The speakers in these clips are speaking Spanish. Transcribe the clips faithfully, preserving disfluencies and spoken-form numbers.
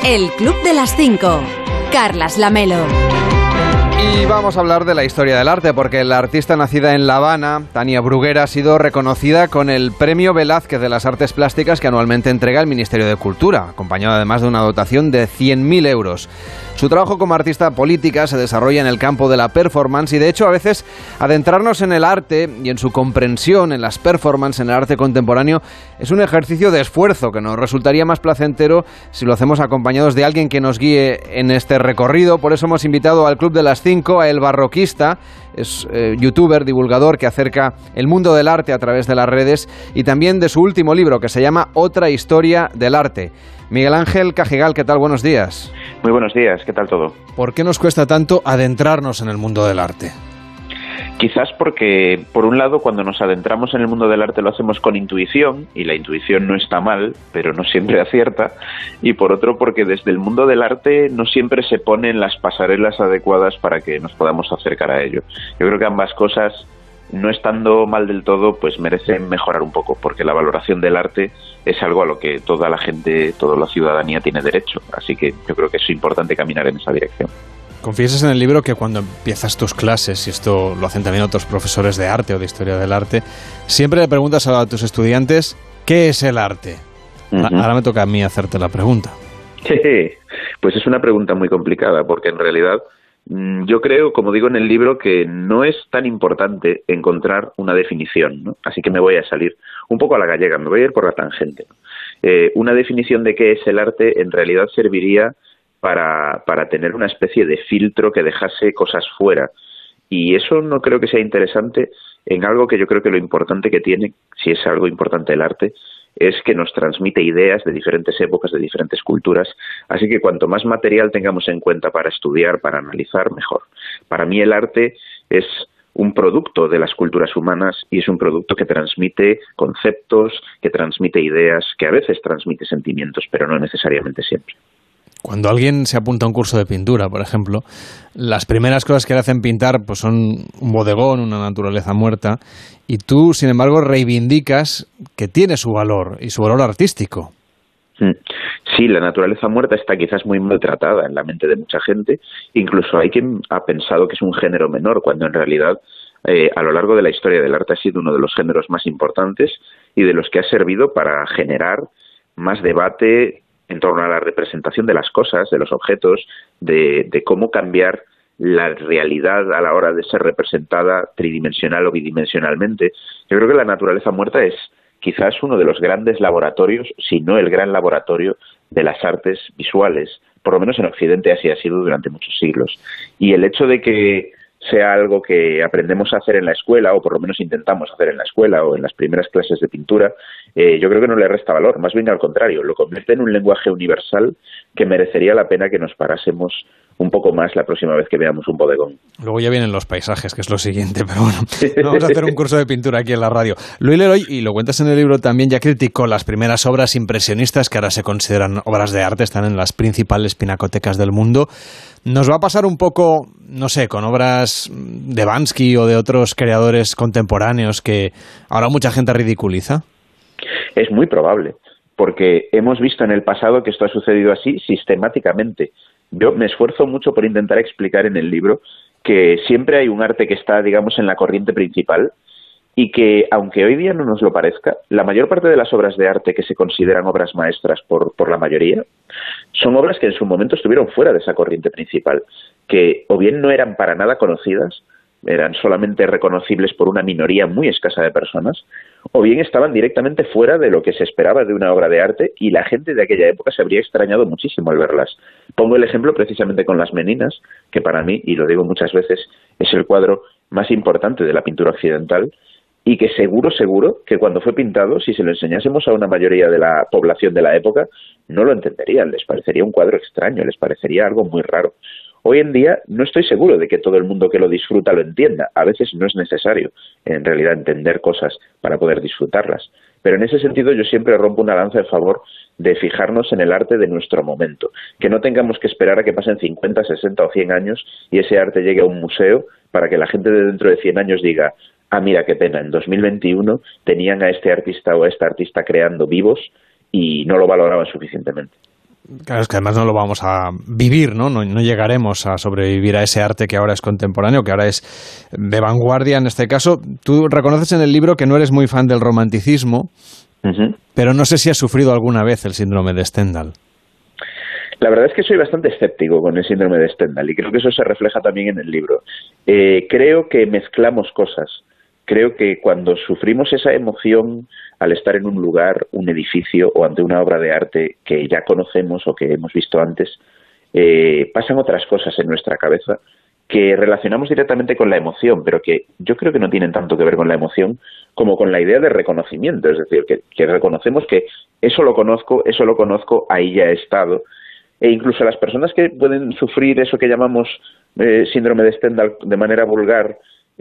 El Club de las Cinco. Carlas Lamelo. Y vamos a hablar de la historia del arte, porque la artista nacida en La Habana, Tania Bruguera, ha sido reconocida con el Premio Velázquez de las Artes Plásticas que anualmente entrega el Ministerio de Cultura, acompañado además de una dotación de cien mil euros. Su trabajo como artista política se desarrolla en el campo de la performance y, de hecho, a veces adentrarnos en el arte y en su comprensión, en las performances, en el arte contemporáneo, es un ejercicio de esfuerzo que nos resultaría más placentero si lo hacemos acompañados de alguien que nos guíe en este recorrido. Por eso hemos invitado al Club de las Cinco a El Barroquista. Es eh, youtuber, divulgador que acerca el mundo del arte a través de las redes y también de su último libro que se llama Otra historia del arte. Miguel Ángel Cajigal, ¿qué tal? Buenos días. Muy buenos días, ¿qué tal todo? ¿Por qué nos cuesta tanto adentrarnos en el mundo del arte? Quizás porque, por un lado, cuando nos adentramos en el mundo del arte lo hacemos con intuición, y la intuición no está mal, pero no siempre acierta, y por otro porque desde el mundo del arte no siempre se ponen las pasarelas adecuadas para que nos podamos acercar a ello. Yo creo que ambas cosas, no estando mal del todo, pues merecen mejorar un poco, porque la valoración del arte es algo a lo que toda la gente, toda la ciudadanía tiene derecho, así que yo creo que es importante caminar en esa dirección. Confiesas en el libro que cuando empiezas tus clases, y esto lo hacen también otros profesores de arte o de historia del arte, siempre le preguntas a tus estudiantes ¿qué es el arte? Uh-huh. Ahora me toca a mí hacerte la pregunta. Pues es una pregunta muy complicada, porque en realidad yo creo, como digo en el libro, que no es tan importante encontrar una definición, ¿no? Así que me voy a salir un poco a la gallega, me voy a ir por la tangente, ¿no? Eh, una definición de qué es el arte en realidad serviría para, para tener una especie de filtro que dejase cosas fuera. Y eso no creo que sea interesante en algo que yo creo que lo importante que tiene, si es algo importante el arte, es que nos transmite ideas de diferentes épocas, de diferentes culturas. Así que cuanto más material tengamos en cuenta para estudiar, para analizar, mejor. Para mí el arte es un producto de las culturas humanas y es un producto que transmite conceptos, que transmite ideas, que a veces transmite sentimientos, pero no necesariamente siempre. Cuando alguien se apunta a un curso de pintura, por ejemplo, las primeras cosas que le hacen pintar pues son un bodegón, una naturaleza muerta, y tú, sin embargo, reivindicas que tiene su valor y su valor artístico. Sí, la naturaleza muerta está quizás muy maltratada en la mente de mucha gente. Incluso hay quien ha pensado que es un género menor, cuando en realidad eh, a lo largo de la historia del arte ha sido uno de los géneros más importantes y de los que ha servido para generar más debate en torno a la representación de las cosas, de los objetos, de, de cómo cambiar la realidad a la hora de ser representada tridimensional o bidimensionalmente. Yo creo que la naturaleza muerta es quizás uno de los grandes laboratorios, si no el gran laboratorio de las artes visuales, por lo menos en Occidente así ha sido durante muchos siglos. Y el hecho de que sea algo que aprendemos a hacer en la escuela, o por lo menos intentamos hacer en la escuela o en las primeras clases de pintura, eh, yo creo que no le resta valor, más bien al contrario, lo convierte en un lenguaje universal que merecería la pena que nos parásemos un poco más la próxima vez que veamos un bodegón. Luego ya vienen los paisajes, que es lo siguiente, pero bueno, no vamos a hacer un curso de pintura aquí en la radio. Louis Leroy, y lo cuentas en el libro también, ya criticó las primeras obras impresionistas que ahora se consideran obras de arte, están en las principales pinacotecas del mundo. Nos va a pasar un poco, no sé, con obras de Banksy o de otros creadores contemporáneos que ahora mucha gente ridiculiza. Es muy probable, porque hemos visto en el pasado que esto ha sucedido así sistemáticamente. Yo me esfuerzo mucho por intentar explicar en el libro que siempre hay un arte que está, digamos, en la corriente principal y que, aunque hoy día no nos lo parezca, la mayor parte de las obras de arte que se consideran obras maestras por, por la mayoría son obras que en su momento estuvieron fuera de esa corriente principal, que o bien no eran para nada conocidas, eran solamente reconocibles por una minoría muy escasa de personas, o bien estaban directamente fuera de lo que se esperaba de una obra de arte y la gente de aquella época se habría extrañado muchísimo al verlas. Pongo el ejemplo precisamente con Las Meninas, que para mí, y lo digo muchas veces, es el cuadro más importante de la pintura occidental y que seguro, seguro, que cuando fue pintado, si se lo enseñásemos a una mayoría de la población de la época, no lo entenderían, les parecería un cuadro extraño, les parecería algo muy raro. Hoy en día no estoy seguro de que todo el mundo que lo disfruta lo entienda. A veces no es necesario, en realidad, entender cosas para poder disfrutarlas. Pero en ese sentido yo siempre rompo una lanza en favor de fijarnos en el arte de nuestro momento. Que no tengamos que esperar a que pasen cincuenta, sesenta o cien años y ese arte llegue a un museo para que la gente de dentro de cien años diga: ah, mira qué pena, en dos mil veintiuno tenían a este artista o a esta artista creando vivos y no lo valoraban suficientemente. Claro, es que además no lo vamos a vivir, ¿no? ¿no? No llegaremos a sobrevivir a ese arte que ahora es contemporáneo, que ahora es de vanguardia en este caso. Tú reconoces en el libro que no eres muy fan del romanticismo, uh-huh. pero no sé si has sufrido alguna vez el síndrome de Stendhal. La verdad es que soy bastante escéptico con el síndrome de Stendhal y creo que eso se refleja también en el libro. Eh, creo que mezclamos cosas. Creo que cuando sufrimos esa emoción al estar en un lugar, un edificio o ante una obra de arte que ya conocemos o que hemos visto antes, eh, pasan otras cosas en nuestra cabeza que relacionamos directamente con la emoción, pero que yo creo que no tienen tanto que ver con la emoción como con la idea de reconocimiento. Es decir, que, que reconocemos que eso lo conozco, eso lo conozco, ahí ya he estado. E incluso las personas que pueden sufrir eso que llamamos eh, síndrome de Stendhal de manera vulgar,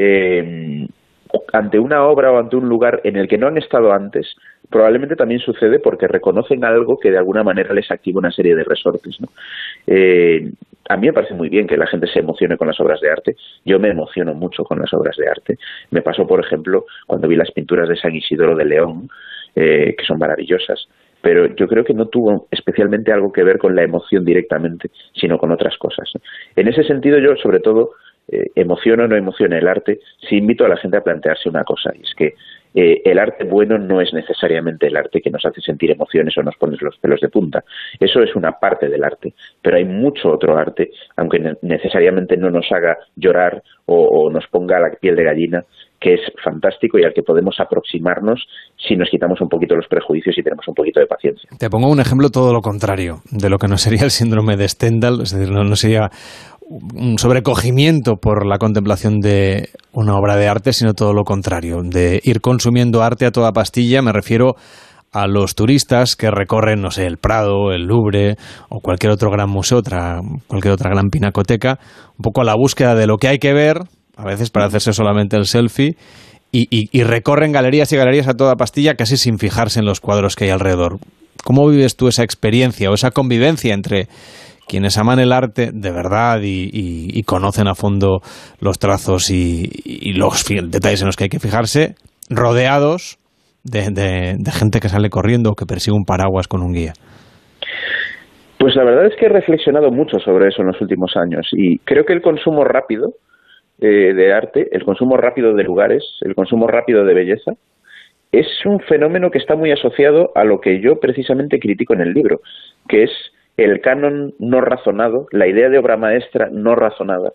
eh, ante una obra o ante un lugar en el que no han estado antes, probablemente también sucede porque reconocen algo que de alguna manera les activa una serie de resortes, ¿no? Eh, a mí me parece muy bien que la gente se emocione con las obras de arte. Yo me emociono mucho con las obras de arte. Me pasó, por ejemplo, cuando vi las pinturas de San Isidoro de León, eh, que son maravillosas, pero yo creo que no tuvo especialmente algo que ver con la emoción directamente, sino con otras cosas. En ese sentido, yo, sobre todo, Eh, emociona o no emociona el arte, sí invito a la gente a plantearse una cosa, y es que eh, el arte bueno no es necesariamente el arte que nos hace sentir emociones o nos pone los pelos de punta. Eso es una parte del arte, pero hay mucho otro arte, aunque ne- necesariamente no nos haga llorar o, o nos ponga la piel de gallina, que es fantástico y al que podemos aproximarnos si nos quitamos un poquito los prejuicios y tenemos un poquito de paciencia. Te pongo un ejemplo todo lo contrario de lo que no sería el síndrome de Stendhal, es decir, no, no sería un sobrecogimiento por la contemplación de una obra de arte, sino todo lo contrario, de ir consumiendo arte a toda pastilla. Me refiero a los turistas que recorren, no sé, el Prado, el Louvre o cualquier otro gran museo, otra, cualquier otra gran pinacoteca, un poco a la búsqueda de lo que hay que ver, a veces para hacerse solamente el selfie, y, y, y recorren galerías y galerías a toda pastilla casi sin fijarse en los cuadros que hay alrededor. ¿Cómo vives tú esa experiencia o esa convivencia entre quienes aman el arte de verdad y, y, y conocen a fondo los trazos y, y los detalles en los que hay que fijarse, rodeados de, de, de gente que sale corriendo o que persigue un paraguas con un guía? Pues la verdad es que he reflexionado mucho sobre eso en los últimos años y creo que el consumo rápido eh, de arte, el consumo rápido de lugares, el consumo rápido de belleza, es un fenómeno que está muy asociado a lo que yo precisamente critico en el libro, que es el canon no razonado, la idea de obra maestra no razonada.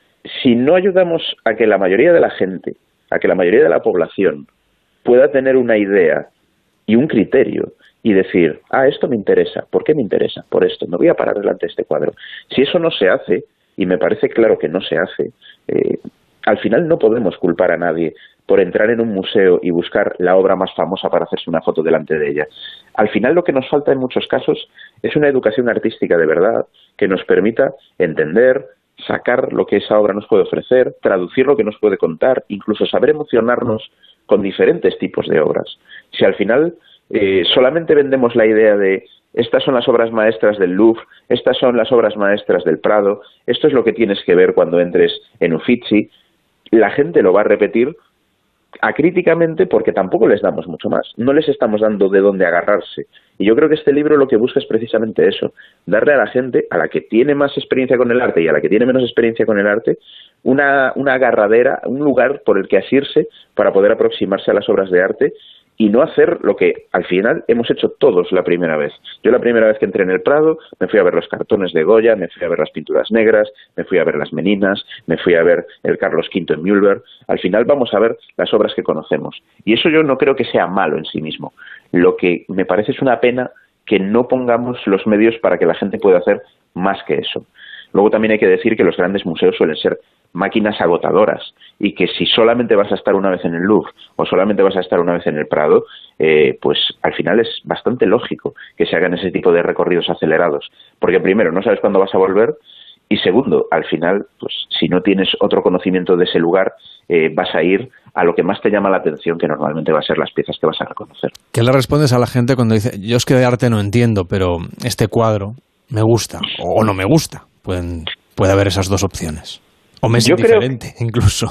Si no ayudamos a que la mayoría de la gente, a que la mayoría de la población pueda tener una idea y un criterio y decir, ah, esto me interesa, ¿por qué me interesa? Por esto, me voy a parar delante de este cuadro. Si eso no se hace, y me parece claro que no se hace, eh, al final no podemos culpar a nadie por entrar en un museo y buscar la obra más famosa para hacerse una foto delante de ella. Al final lo que nos falta en muchos casos es una educación artística de verdad que nos permita entender, sacar lo que esa obra nos puede ofrecer, traducir lo que nos puede contar, incluso saber emocionarnos con diferentes tipos de obras. Si al final eh, solamente vendemos la idea de estas son las obras maestras del Louvre, estas son las obras maestras del Prado, esto es lo que tienes que ver cuando entres en Uffizi, la gente lo va a repetir acríticamente porque tampoco les damos mucho más, no les estamos dando de dónde agarrarse. Y yo creo que este libro lo que busca es precisamente eso, darle a la gente, a la que tiene más experiencia con el arte y a la que tiene menos experiencia con el arte, una, una agarradera, un lugar por el que asirse para poder aproximarse a las obras de arte y no hacer lo que al final hemos hecho todos la primera vez. Yo la primera vez que entré en el Prado me fui a ver los cartones de Goya, me fui a ver las pinturas negras, me fui a ver las Meninas, me fui a ver el Carlos quinto en Mühlberg. Al final vamos a ver las obras que conocemos. Y eso yo no creo que sea malo en sí mismo. Lo que me parece es una pena que no pongamos los medios para que la gente pueda hacer más que eso. Luego también hay que decir que los grandes museos suelen ser máquinas agotadoras y que si solamente vas a estar una vez en el Louvre o solamente vas a estar una vez en el Prado, eh, pues al final es bastante lógico que se hagan ese tipo de recorridos acelerados, porque primero no sabes cuándo vas a volver y segundo, al final, pues si no tienes otro conocimiento de ese lugar, eh, vas a ir a lo que más te llama la atención, que normalmente va a ser las piezas que vas a reconocer. ¿Qué le respondes a la gente cuando dice, yo es que de arte no entiendo, pero este cuadro me gusta o no me gusta? Pueden, puede haber esas dos opciones. O me es yo indiferente, creo, incluso.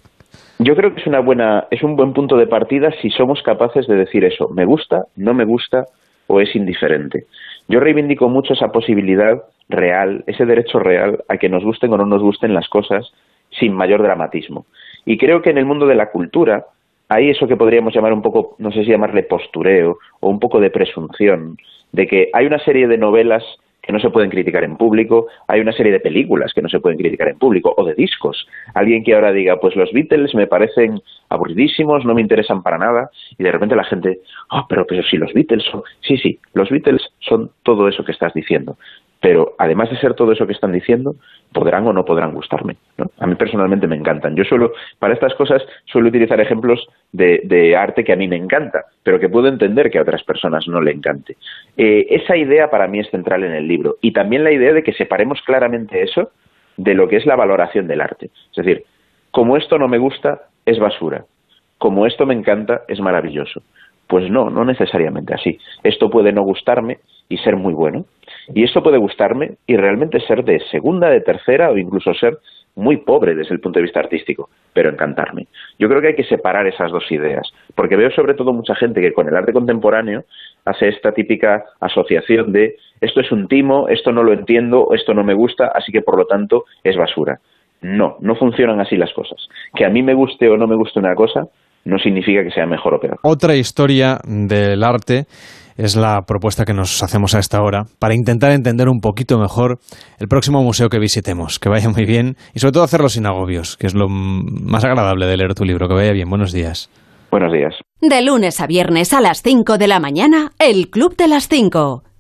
Yo creo que es una buena, es un buen punto de partida si somos capaces de decir eso, me gusta, no me gusta o es indiferente. Yo reivindico mucho esa posibilidad real, ese derecho real a que nos gusten o no nos gusten las cosas sin mayor dramatismo. Y creo que en el mundo de la cultura hay eso que podríamos llamar un poco, no sé si llamarle postureo, o un poco de presunción, de que hay una serie de novelas que no se pueden criticar en público, hay una serie de películas que no se pueden criticar en público, o de discos. Alguien que ahora diga, pues los Beatles me parecen aburridísimos, no me interesan para nada, y de repente la gente, oh, pero, pero si los Beatles son... Sí, sí, los Beatles son todo eso que estás diciendo, pero además de ser todo eso que están diciendo, podrán o no podrán gustarme, ¿no? A mí personalmente me encantan. Yo suelo, para estas cosas, suelo utilizar ejemplos de, de arte que a mí me encanta, pero que puedo entender que a otras personas no le encante. Eh, esa idea para mí es central en el libro, y también la idea de que separemos claramente eso de lo que es la valoración del arte. Es decir, como esto no me gusta, es basura. Como esto me encanta, es maravilloso. Pues no, no necesariamente así. Esto puede no gustarme y ser muy bueno. Y esto puede gustarme y realmente ser de segunda, de tercera o incluso ser muy pobre desde el punto de vista artístico, pero encantarme. Yo creo que hay que separar esas dos ideas, porque veo sobre todo mucha gente que con el arte contemporáneo hace esta típica asociación de esto es un timo, esto no lo entiendo, esto no me gusta, así que por lo tanto es basura. No, no funcionan así las cosas. Que a mí me guste o no me guste una cosa no significa que sea mejor o peor. Otra historia del arte es la propuesta que nos hacemos a esta hora para intentar entender un poquito mejor el próximo museo que visitemos. Que vaya muy bien y sobre todo hacerlo sin agobios, que es lo más agradable de leer tu libro. Que vaya bien. Buenos días. Buenos días. De lunes a viernes a las cinco de la mañana, El Club de las cinco.